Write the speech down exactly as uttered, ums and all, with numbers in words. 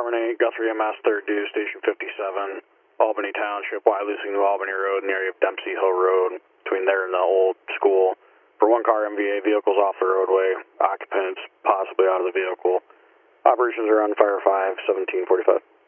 eight, Guthrie M S third due, Station fifty-seven, Albany Township, Y losing to Albany Road in the area of Dempsey Hill Road, between there and the old school. For one car M V A, vehicles off the roadway, occupants possibly out of the vehicle. Operations are on Fire five, seventeen forty-five.